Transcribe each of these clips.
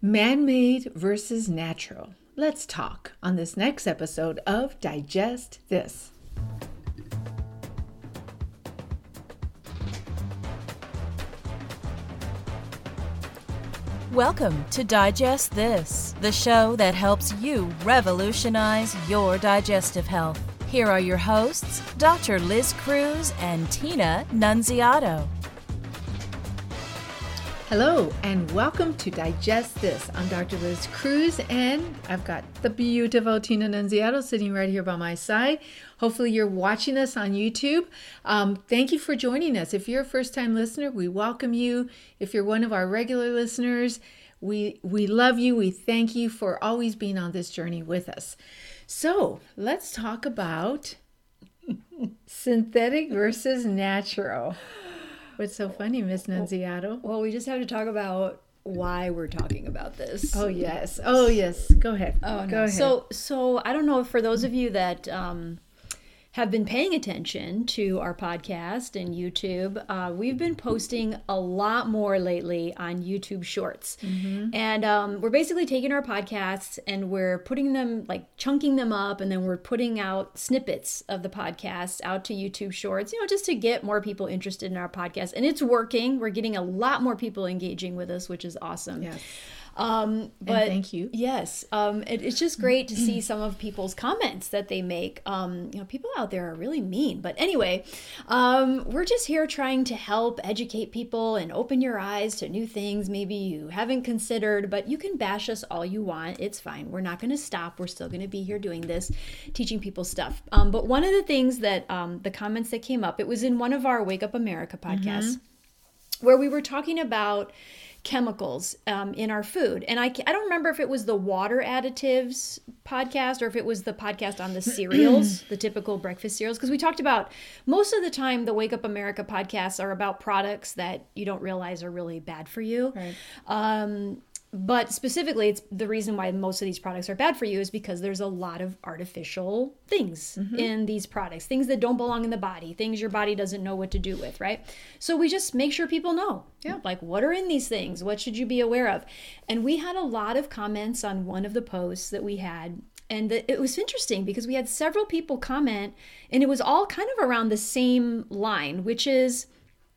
Man-made versus natural. Let's talk on this next episode of Digest This. Welcome to Digest This, the show that helps you revolutionize your digestive health. Here are your hosts, Dr. Liz Cruz and Tina Nunziato. Hello and welcome to Digest This. I'm Dr. Liz Cruz and I've got the beautiful Tina Nunziato sitting right here by my side. Hopefully you're watching us on YouTube. Thank you for joining us. If you're a first-time listener, we welcome you. If you're one of our regular listeners, we love you. We thank you for always being on this journey with us. So let's talk about synthetic versus natural. What's so funny, Miss Nunziato? Well, we just have to talk about why we're talking about this. Oh, yes. Go ahead. Go ahead. So I don't know, for those of you that have been paying attention to our podcast and YouTube, we've been posting a lot more lately on YouTube Shorts. Mm-hmm. And we're basically taking our podcasts and we're putting them, like chunking them up, and then we're putting out snippets of the podcast out to YouTube Shorts, just to get more people interested in our podcast. And it's working. We're getting a lot more people engaging with us, which is awesome. Yes. But thank you. Yes. It's just great to see some of people's comments that they make. People out there are really mean, but anyway, we're just here trying to help educate people and open your eyes to new things maybe you haven't considered, but you can bash us all you want. It's fine. We're not going to stop. We're still going to be here doing this, teaching people stuff. But one of the things that, the comments that came up, it was in one of our Wake Up America podcasts, where we were talking about chemicals in our food. And I don't remember if it was the water additives podcast or if it was the podcast on the cereals, the typical breakfast cereals, because we talked about, most of the time the Wake Up America podcasts are about products that you don't realize are really bad for you. Right. But specifically, it's the reason why most of these products are bad for you is because there's a lot of artificial things in these products, things that don't belong in the body, things your body doesn't know what to do with, right? So we just make sure people know, like, what are in these things? What should you be aware of? And we had a lot of comments on one of the posts that we had. And it was interesting because we had several people comment, and it was all kind of around the same line, which is,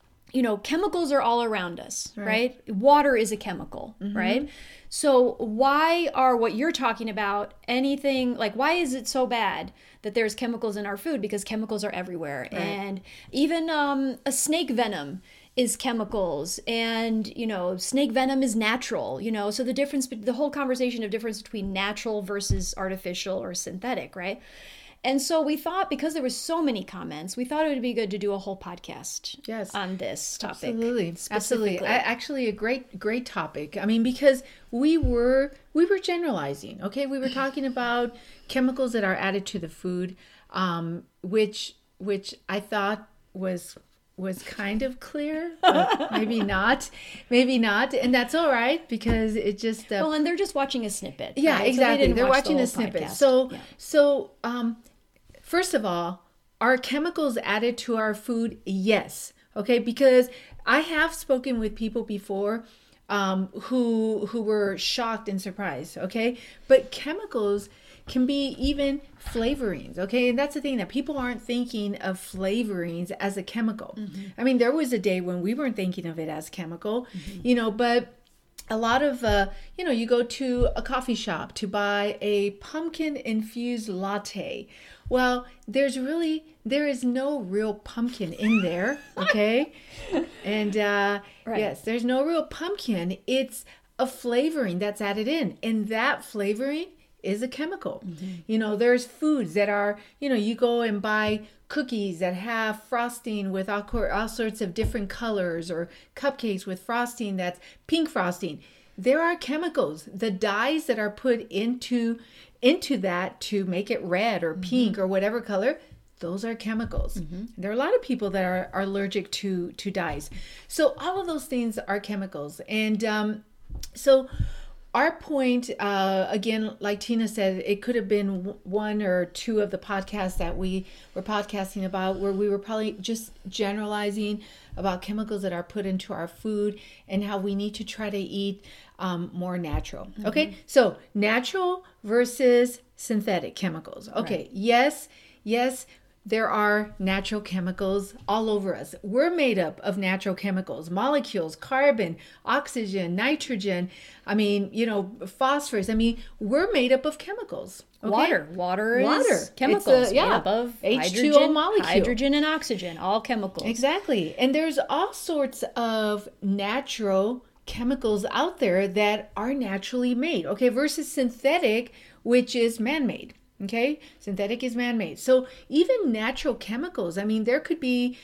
chemicals are all around us, right? Water is a chemical, right? So why are what you're talking about anything, like, why is it so bad that there's chemicals in our food? Because chemicals are everywhere. Right. And even a snake venom is chemicals, and, snake venom is natural, so the whole conversation of difference between natural versus artificial or synthetic, right? And so we thought, because there were so many comments, we thought it would be good to do a whole podcast on this topic. Absolutely. Actually, a great topic. I mean, because we were generalizing, okay? We were talking about chemicals that are added to the food, which I thought was kind of clear, but maybe not, and that's all right, because it just and they're just watching a snippet. Yeah, right? exactly. So they're watching a snippet. Podcast. So first of all, are chemicals added to our food? Yes. Okay, because I have spoken with people before who were shocked and surprised. Okay, but chemicals can be even flavorings, okay? And that's the thing, that people aren't thinking of flavorings as a chemical. I mean, there was a day when we weren't thinking of it as chemical, but a lot of, you go to a coffee shop to buy a pumpkin-infused latte. Well, there is no real pumpkin in there, okay? And yes, there's no real pumpkin. It's a flavoring that's added in, and that flavoring is a chemical. There's foods that are, you go and buy cookies that have frosting with all sorts of different colors, or cupcakes with frosting that's pink frosting. There are chemicals. The dyes that are put into that to make it red or pink or whatever color, those are chemicals. There are a lot of people that are allergic to dyes. So all of those things are chemicals. And so our point, again, like Tina said, it could have been one or two of the podcasts that we were podcasting about where we were probably just generalizing about chemicals that are put into our food and how we need to try to eat more natural. Okay, so natural versus synthetic chemicals. Okay, yes, there are natural chemicals all over us. We're made up of natural chemicals, molecules, carbon, oxygen, nitrogen. I mean, phosphorus. I mean, we're made up of chemicals. Okay? Water is chemicals made up of H2O molecule. Hydrogen and oxygen, all chemicals. Exactly. And there's all sorts of natural chemicals out there that are naturally made. Okay, versus synthetic, which is man-made. Okay, synthetic is man-made. So even natural chemicals, I mean, there could be,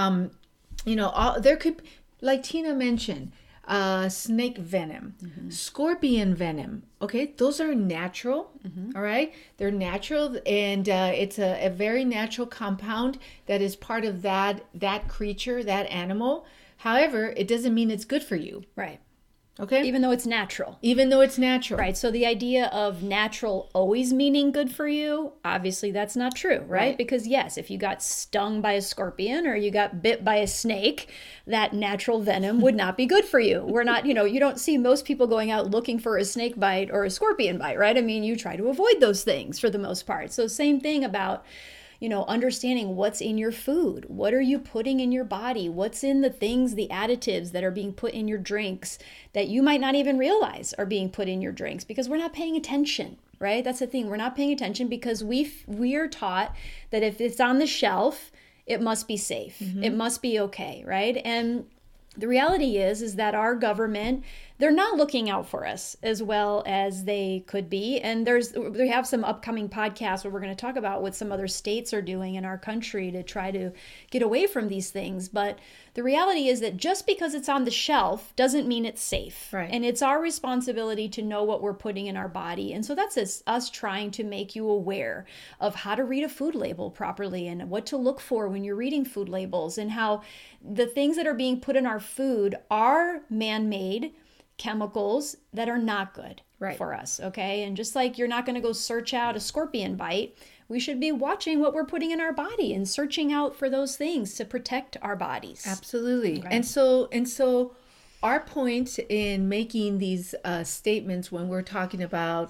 there could, like Tina mentioned, snake venom, scorpion venom. Okay, those are natural. All right, they're natural, and it's a very natural compound that is part of that creature, that animal. However, it doesn't mean it's good for you. Right. Okay. Even though it's natural. Right. So the idea of natural always meaning good for you, obviously that's not true, right? Because yes, if you got stung by a scorpion or you got bit by a snake, that natural venom would not be good for you. We're not, you don't see most people going out looking for a snake bite or a scorpion bite, right? I mean, you try to avoid those things for the most part. So same thing about understanding what's in your food. What are you putting in your body? What's in the things, the additives that are being put in your drinks that you might not even realize are being put in your drinks because we're not paying attention, right? That's the thing. We're not paying attention because we are taught that if it's on the shelf, it must be safe. It must be okay, right? And the reality is that our government, they're not looking out for us as well as they could be. And they have some upcoming podcasts where we're going to talk about what some other states are doing in our country to try to get away from these things. But the reality is that just because it's on the shelf doesn't mean it's safe. Right. And it's our responsibility to know what we're putting in our body. And so that's us trying to make you aware of how to read a food label properly and what to look for when you're reading food labels and how the things that are being put in our food are man-made chemicals that are not good for us, okay? And just like you're not going to go search out a scorpion bite, we should be watching what we're putting in our body and searching out for those things to protect our bodies. Absolutely. Okay. And so our point in making these statements when we're talking about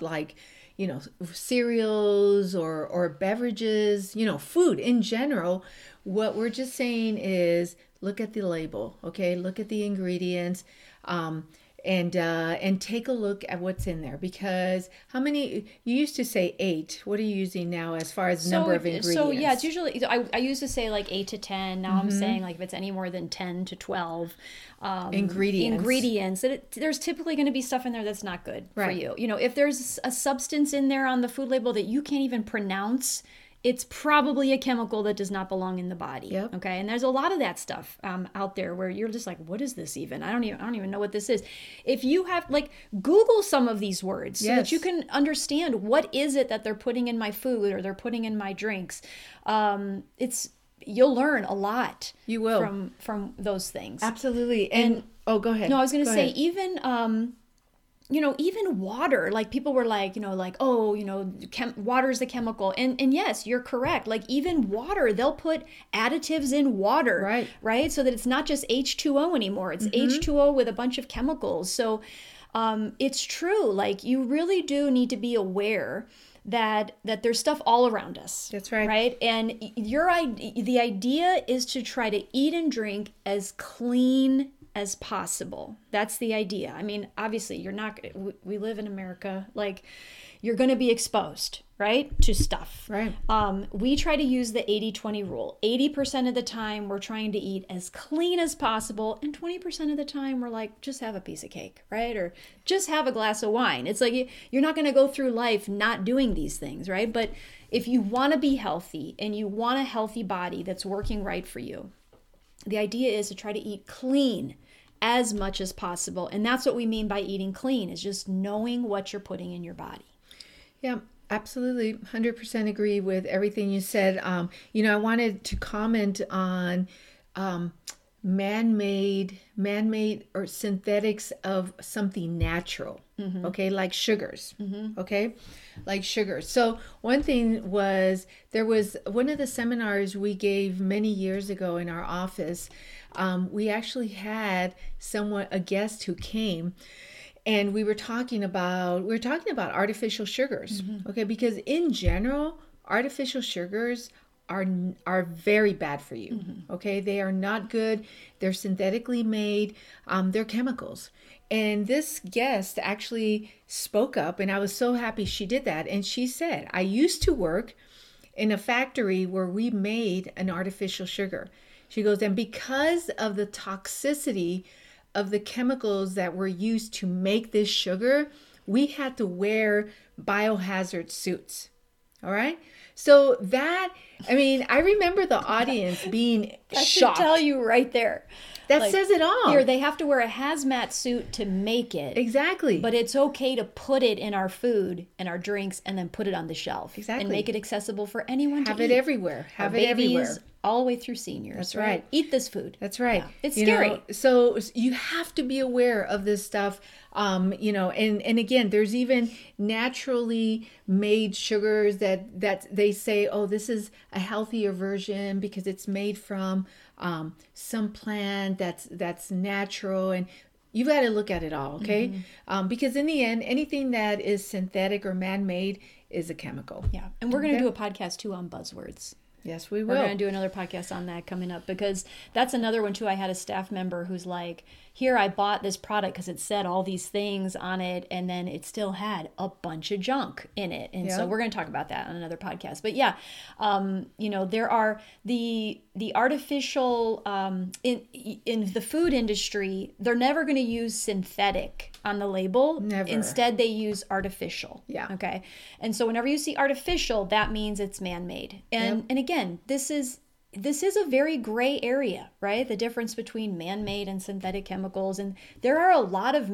cereals or beverages, food in general, what we're just saying is look at the label, okay? Look at the ingredients. And take a look at what's in there, because how many, you used to say 8, what are you using now as far as number of ingredients? So yeah, it's usually, I used to say 8 to 10, now I'm saying if it's any more than 10 to 12 ingredients, there's typically going to be stuff in there that's not good for you. If there's a substance in there on the food label that you can't even pronounce, it's probably a chemical that does not belong in the body. Yep. Okay. And there's a lot of that stuff out there where you're just like, what is this even? I don't even know what this is. If you have Google some of these words so that you can understand what is it that they're putting in my food or they're putting in my drinks. You'll learn a lot. You will from those things. Absolutely. And go ahead. No, I was going to say even even water, people were water's the chemical. And yes, you're correct. Even water, they'll put additives in water, right? So that it's not just H2O anymore. It's H2O with a bunch of chemicals. So it's true. You really do need to be aware that there's stuff all around us. That's right. Right? And the idea is to try to eat and drink as clean as possible. That's the idea. I mean, obviously, we live in America, you're going to be exposed, right, to stuff. Right. We try to use the 80-20 rule. 80% of the time, we're trying to eat as clean as possible, and 20% of the time, we're just have a piece of cake, right, or just have a glass of wine. It's you're not going to go through life not doing these things, right? But if you want to be healthy and you want a healthy body that's working right for you, the idea is to try to eat clean as much as possible. And that's what we mean by eating clean, is just knowing what you're putting in your body. Yeah, absolutely. 100% agree with everything you said. I wanted to comment on man-made or synthetics of something natural. Okay, like sugars. Okay, like sugars. So one thing was, there was one of the seminars we gave many years ago in our office. We actually had a guest who came, and we were talking about artificial sugars. Okay, because in general, artificial sugars are very bad for you. Okay, they are not good. They're synthetically made. They're chemicals. And this guest actually spoke up, and I was so happy she did that. And she said, I used to work in a factory where we made an artificial sugar. She goes, and because of the toxicity of the chemicals that were used to make this sugar, we had to wear biohazard suits. All right. So that, I mean, I remember the audience being That shocked. should tell you right there. That says it all. Here, they have to wear a hazmat suit to make it. Exactly. But it's okay to put it in our food and our drinks and then put it on the shelf. Exactly. And make it accessible for anyone to Have eat. it everywhere. Have Our it everywhere. babies, all the way through seniors. That's right. Eat this food. That's right. Yeah. It's You scary. know, so you have to be aware of this stuff. You know, and again, there's even naturally made sugars that they say, oh, this is a healthier version because it's made from some plant that's natural, and you've got to look at it all, okay? Because in the end, anything that is synthetic or man-made is a chemical. Yeah. And we're going to do a podcast too on buzzwords. Yes, we We're will. going to do another podcast on that coming up, because that's another one too. I had a staff member who's like, here, I bought this product because it said all these things on it, and then it still had a bunch of junk in it. And so we're going to talk about that on another podcast. But yeah, you know, there are the artificial, in the food industry, they're never going to use synthetic on the label. Never. Instead, they use artificial. Yeah. Okay. And so whenever you see artificial, that means it's man-made. And again, this is a very gray area, right? The difference between man-made and synthetic chemicals. And there are a lot of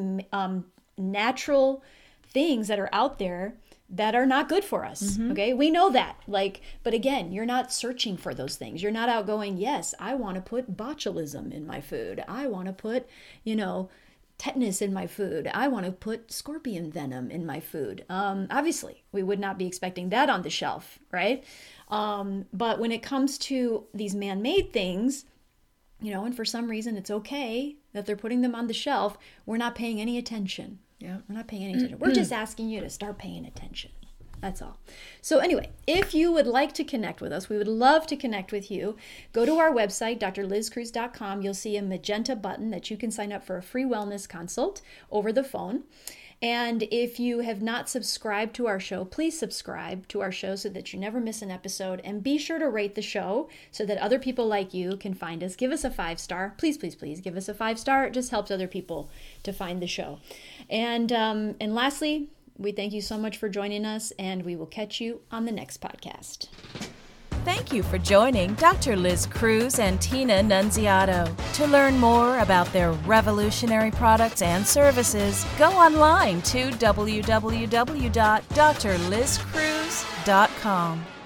natural things that are out there that are not good for us. Okay. We know that. But again, you're not searching for those things. You're not out going, yes, I want to put botulism in my food. I want to put, tetanus in my food. I want to put scorpion venom in my food. Obviously, we would not be expecting that on the shelf, right? But when it comes to these man-made things, and for some reason it's okay that they're putting them on the shelf, we're not paying any attention. Yeah. We're not paying any attention. We're just asking you to start paying attention. That's all. So anyway, if you would like to connect with us, we would love to connect with you. Go to our website, drlizcruz.com. You'll see a magenta button that you can sign up for a free wellness consult over the phone. And if you have not subscribed to our show, please subscribe to our show so that you never miss an episode. And be sure to rate the show so that other people like you can find us. Give us a 5-star. Please, please, please give us a 5-star. It just helps other people to find the show. And lastly, we thank you so much for joining us, and we will catch you on the next podcast. Thank you for joining Dr. Liz Cruz and Tina Nunziato. To learn more about their revolutionary products and services, go online to www.drlizcruz.com.